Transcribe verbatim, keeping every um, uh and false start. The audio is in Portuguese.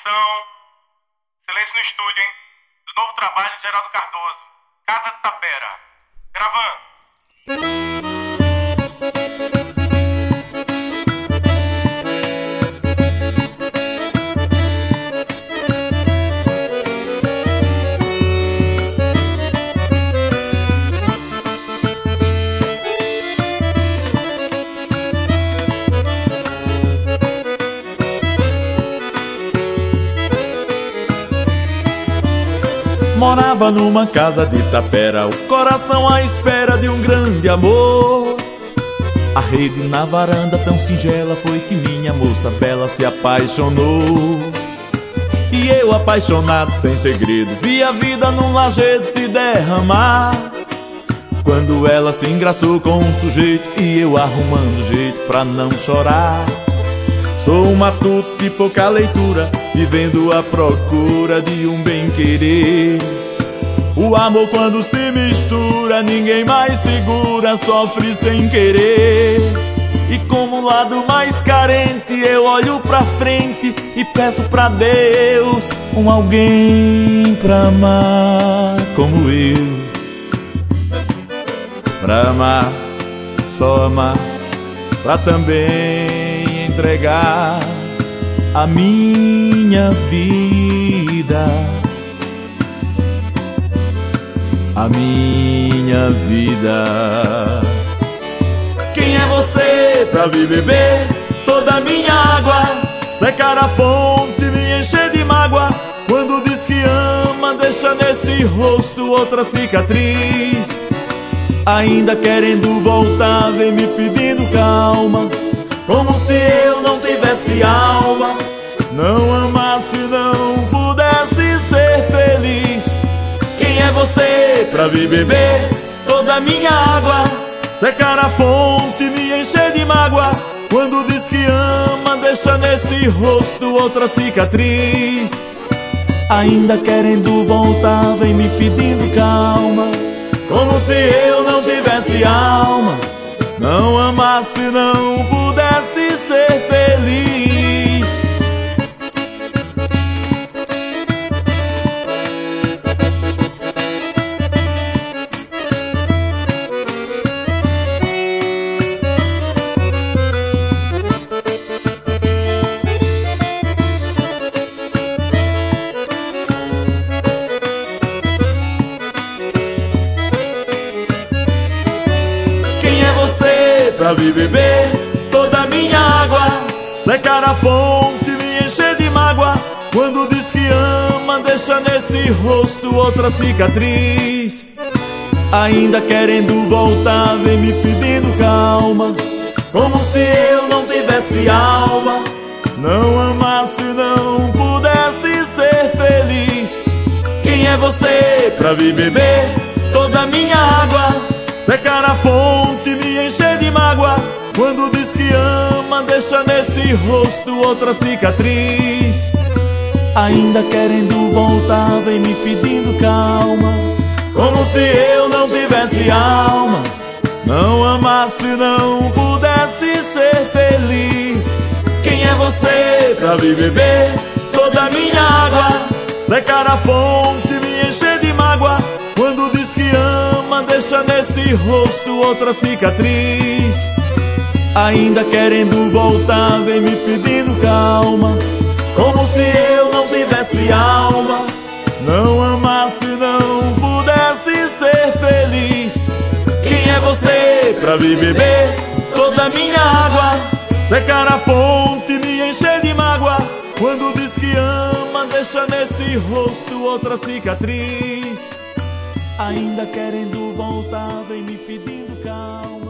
Atenção, silêncio no estúdio, hein? Do novo trabalho de Geraldo Cardoso, Casa de Tapera. Gravando. Morava numa casa de tapera, o coração à espera de um grande amor. A rede na varanda tão singela foi que minha moça bela se apaixonou. E eu apaixonado sem segredo, vi a vida num lajedo se derramar. Quando ela se engraçou com um sujeito e eu arrumando jeito pra não chorar. Sou um matuto de pouca leitura, vivendo à procura de um bem-querer. O amor quando se mistura, ninguém mais segura, sofre sem querer. E como um lado mais carente, eu olho pra frente e peço pra Deus um alguém pra amar como eu. Pra amar, só amar, pra também entregar a minha vida, a minha vida. Quem é você pra vir beber toda a minha água, secar a fonte, me encher de mágoa? Quando diz que ama, deixa nesse rosto outra cicatriz. Ainda querendo voltar, vem me pedindo calma, como se eu não tivesse alma, não amasse, não pudesse ser feliz. Quem é você pra vir beber toda a minha água, secar a fonte, me encher de mágoa? Quando diz que ama, deixa nesse rosto outra cicatriz. Ainda querendo voltar, vem me pedindo calma, como se eu não tivesse alma, não amasse, não pudesse ser feliz. Pra vir beber toda a minha água, secar a fonte, me encher de mágoa? Quando diz que ama, deixa nesse rosto outra cicatriz. Ainda querendo voltar, vem me pedindo calma, como se eu não tivesse alma, não amasse, não pudesse ser feliz. Quem é você pra vir beber toda a minha água, secar a fonte, me encher de mágoa? Quando diz que ama, deixa nesse rosto outra cicatriz. Ainda querendo voltar, vem me pedindo calma, como se eu não tivesse alma, não amasse, não pudesse ser feliz. Quem é você pra vir beber toda a minha água, secar a fonte, me encher de mágoa? Quando diz que ama, deixa nesse rosto outra cicatriz. Ainda querendo voltar, vem me pedindo calma, como se eu não tivesse alma, não amasse, não pudesse ser feliz. Quem é você pra vir beber toda a minha água, secar a fonte, me encher de mágoa? Quando diz que ama, deixa nesse rosto outra cicatriz. Ainda querendo voltar, vem me pedindo calma.